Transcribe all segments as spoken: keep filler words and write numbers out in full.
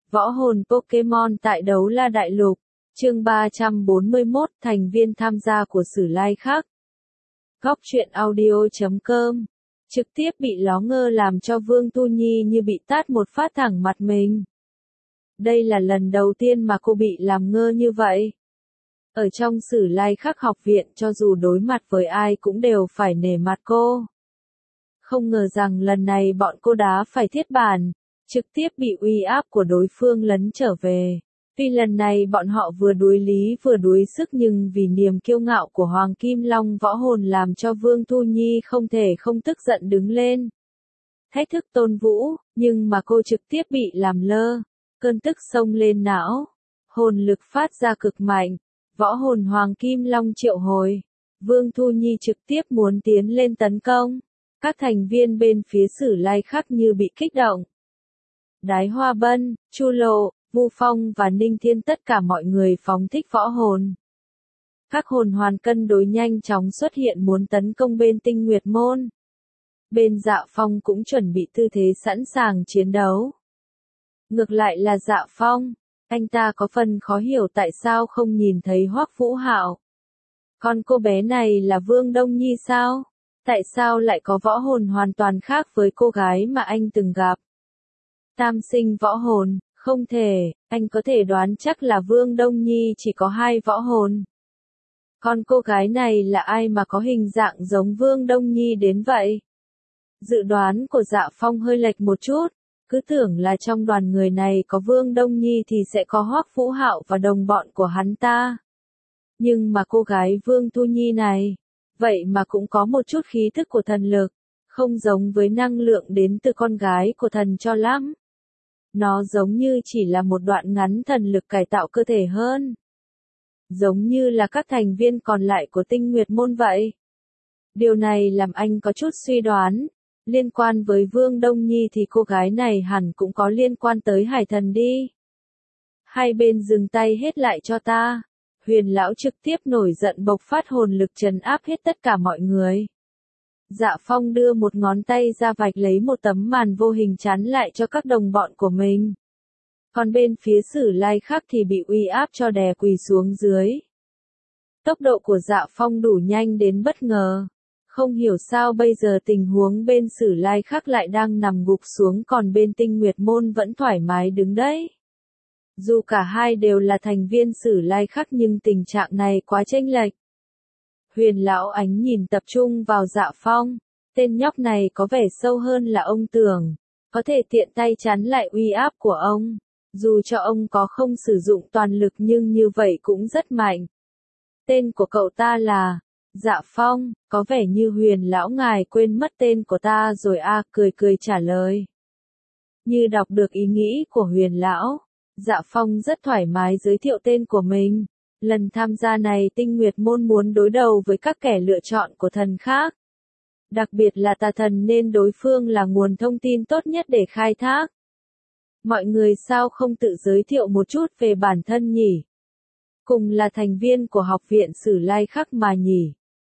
Võ hồn Pokemon tại Đấu La Đại Lục, chương ba trăm bốn mươi mốt, thành viên tham gia của Sử Lai Khắc. Góc truyện audio chấm com, trực tiếp bị ló ngơ làm cho Vương Tu Nhi như bị tát một phát thẳng mặt mình. Đây là lần đầu tiên mà cô bị làm ngơ như vậy. Ở trong Sử Lai Khắc học viện cho dù đối mặt với ai cũng đều phải nể mặt cô. Không ngờ rằng lần này bọn cô đá phải thiết bản, trực tiếp bị uy áp của đối phương lấn trở về. Tuy lần này bọn họ vừa đuối lý vừa đuối sức nhưng vì niềm kiêu ngạo của Hoàng Kim Long võ hồn làm cho Vương Thu Nhi không thể không tức giận đứng lên. Thách thức Tôn Vũ, nhưng mà cô trực tiếp bị làm lơ. Cơn tức xông lên não. Hồn lực phát ra cực mạnh. Võ hồn Hoàng Kim Long triệu hồi. Vương Thu Nhi trực tiếp muốn tiến lên tấn công. Các thành viên bên phía Sử Lai Khắc như bị kích động. Đái Hoa Bân, Chu Lộ, Vu Phong và Ninh Thiên tất cả mọi người phóng thích võ hồn. Các hồn hoàn cân đối nhanh chóng xuất hiện muốn tấn công bên Tinh Nguyệt Môn. Bên Dạ Phong cũng chuẩn bị tư thế sẵn sàng chiến đấu. Ngược lại là Dạ Phong, anh ta có phần khó hiểu tại sao không nhìn thấy Hoắc Vũ Hạo. Con cô bé này là Vương Đông Nhi sao? Tại sao lại có võ hồn hoàn toàn khác với cô gái mà anh từng gặp? Tam sinh võ hồn, không thể, anh có thể đoán chắc là Vương Đông Nhi chỉ có hai võ hồn. Con cô gái này là ai mà có hình dạng giống Vương Đông Nhi đến vậy? Dự đoán của Dạ Phong hơi lệch một chút, cứ tưởng là trong đoàn người này có Vương Đông Nhi thì sẽ có Hoắc Vũ Hạo và đồng bọn của hắn ta. Nhưng mà cô gái Vương Thu Nhi này, vậy mà cũng có một chút khí thức của thần lực, không giống với năng lượng đến từ con gái của thần cho lắm. Nó giống như chỉ là một đoạn ngắn thần lực cải tạo cơ thể hơn. Giống như là các thành viên còn lại của Tinh Nguyệt Môn vậy. Điều này làm anh có chút suy đoán. Liên quan với Vương Đông Nhi thì cô gái này hẳn cũng có liên quan tới Hải Thần đi. Hai bên dừng tay hết lại cho ta. Huyền lão trực tiếp nổi giận bộc phát hồn lực trấn áp hết tất cả mọi người. Dạ Phong đưa một ngón tay ra vạch lấy một tấm màn vô hình chắn lại cho các đồng bọn của mình. Còn bên phía Sử Lai Khắc thì bị uy áp cho đè quỳ xuống dưới. Tốc độ của Dạ Phong đủ nhanh đến bất ngờ. Không hiểu sao bây giờ tình huống bên Sử Lai Khắc lại đang nằm gục xuống còn bên Tinh Nguyệt Môn vẫn thoải mái đứng đấy. Dù cả hai đều là thành viên Sử Lai Khắc nhưng tình trạng này quá chênh lệch. Huyền lão ánh nhìn tập trung vào Dạ Phong, tên nhóc này có vẻ sâu hơn là ông tưởng, có thể tiện tay chắn lại uy áp của ông, dù cho ông có không sử dụng toàn lực nhưng như vậy cũng rất mạnh. Tên của cậu ta là Dạ Phong, có vẻ như Huyền lão ngài quên mất tên của ta rồi a, à, cười cười trả lời. Như đọc được ý nghĩ của Huyền lão, Dạ Phong rất thoải mái giới thiệu tên của mình. Lần tham gia này Tinh Nguyệt Môn muốn đối đầu với các kẻ lựa chọn của thần khác. Đặc biệt là tà thần nên đối phương là nguồn thông tin tốt nhất để khai thác. Mọi người sao không tự giới thiệu một chút về bản thân nhỉ? Cùng là thành viên của học viện Sử Lai Khắc mà nhỉ?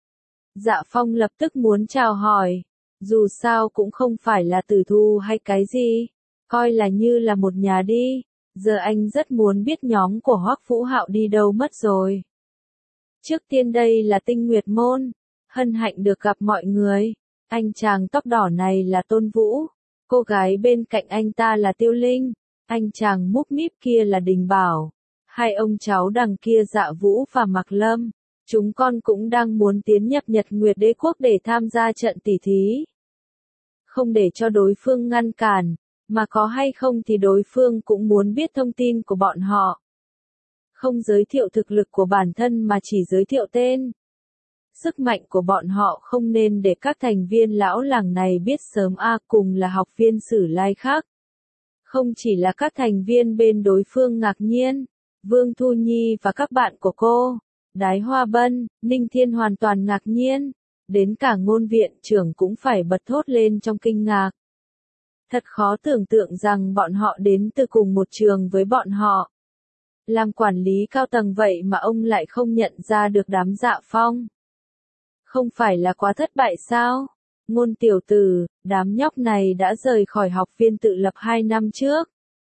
Dạ Phong lập tức muốn chào hỏi. Dù sao cũng không phải là tử thù hay cái gì. Coi là như là một nhà đi. Giờ anh rất muốn biết nhóm của Hoắc Vũ Hạo đi đâu mất rồi. Trước tiên đây là Tinh Nguyệt Môn. Hân hạnh được gặp mọi người. Anh chàng tóc đỏ này là Tôn Vũ. Cô gái bên cạnh anh ta là Tiêu Linh. Anh chàng múp míp kia là Đình Bảo. Hai ông cháu đằng kia Dạ Vũ và Mạc Lâm. Chúng con cũng đang muốn tiến nhập Nhật Nguyệt Đế Quốc để tham gia trận tỷ thí. Không để cho đối phương ngăn cản. Mà có hay không thì đối phương cũng muốn biết thông tin của bọn họ. Không giới thiệu thực lực của bản thân mà chỉ giới thiệu tên. Sức mạnh của bọn họ không nên để các thành viên lão làng này biết sớm a, cùng là học viên Sử Lai Khắc. Không chỉ là các thành viên bên đối phương ngạc nhiên, Vương Thu Nhi và các bạn của cô, Đái Hoa Bân, Ninh Thiên hoàn toàn ngạc nhiên, đến cả ngôn viện trưởng cũng phải bật thốt lên trong kinh ngạc. Thật khó tưởng tượng rằng bọn họ đến từ cùng một trường với bọn họ. Làm quản lý cao tầng vậy mà ông lại không nhận ra được đám Dạ Phong. Không phải là quá thất bại sao? Ngôn tiểu tử, đám nhóc này đã rời khỏi học viên tự lập hai năm trước.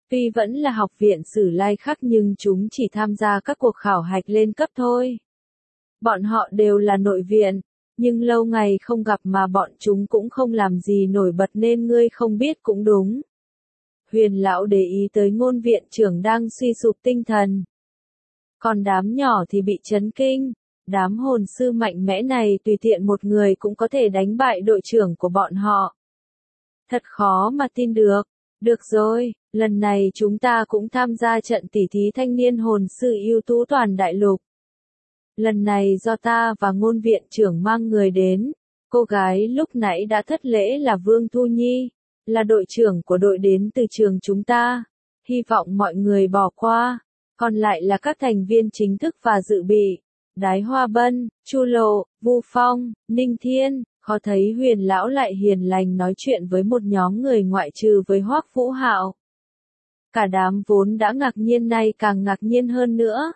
Tuy vẫn là học viện Sử Lai Khắc nhưng chúng chỉ tham gia các cuộc khảo hạch lên cấp thôi. Bọn họ đều là nội viện, nhưng lâu ngày không gặp mà bọn chúng cũng không làm gì nổi bật nên ngươi không biết cũng đúng. Huyền lão để ý tới ngôn viện trưởng đang suy sụp tinh thần. Còn đám nhỏ thì bị chấn kinh. Đám hồn sư mạnh mẽ này tùy tiện một người cũng có thể đánh bại đội trưởng của bọn họ. Thật khó mà tin được. Được rồi, lần này chúng ta cũng tham gia trận tỉ thí thanh niên hồn sư ưu tú toàn đại lục. Lần này do ta và ngôn viện trưởng mang người đến. Cô gái lúc nãy đã thất lễ là Vương Thu Nhi, là đội trưởng của đội đến từ trường chúng ta. Hy vọng mọi người bỏ qua. Còn lại là các thành viên chính thức và dự bị. Đái Hoa Bân, Chu Lộ, Vu Phong, Ninh Thiên, khó thấy Huyền lão lại hiền lành nói chuyện với một nhóm người ngoại trừ với Hoắc Vũ Hạo. Cả đám vốn đã ngạc nhiên nay càng ngạc nhiên hơn nữa.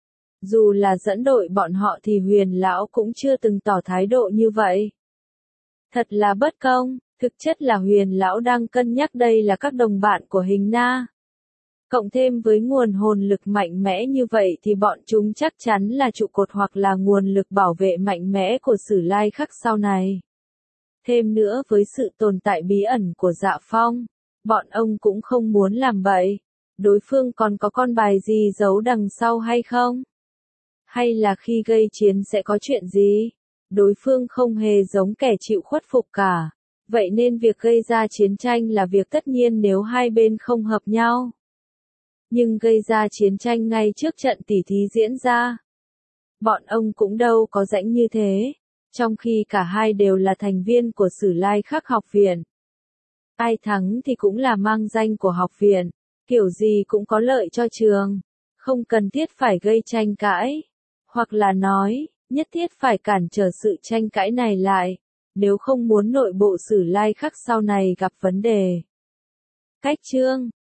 Dù là dẫn đội bọn họ thì Huyền lão cũng chưa từng tỏ thái độ như vậy. Thật là bất công, thực chất là Huyền lão đang cân nhắc đây là các đồng bạn của Hình Na. Cộng thêm với nguồn hồn lực mạnh mẽ như vậy thì bọn chúng chắc chắn là trụ cột hoặc là nguồn lực bảo vệ mạnh mẽ của Sử Lai Khắc sau này. Thêm nữa với sự tồn tại bí ẩn của Dạ Phong, bọn ông cũng không muốn làm bậy. Đối phương còn có con bài gì giấu đằng sau hay không? Hay là khi gây chiến sẽ có chuyện gì? Đối phương không hề giống kẻ chịu khuất phục cả. Vậy nên việc gây ra chiến tranh là việc tất nhiên nếu hai bên không hợp nhau. Nhưng gây ra chiến tranh ngay trước trận tỉ thí diễn ra. Bọn ông cũng đâu có rãnh như thế, trong khi cả hai đều là thành viên của Sử Lai Khắc học viện. Ai thắng thì cũng là mang danh của học viện, kiểu gì cũng có lợi cho trường, không cần thiết phải gây tranh cãi, hoặc là nói, nhất thiết phải cản trở sự tranh cãi này lại, nếu không muốn nội bộ Sử Lai Khắc sau này gặp vấn đề. Cách chương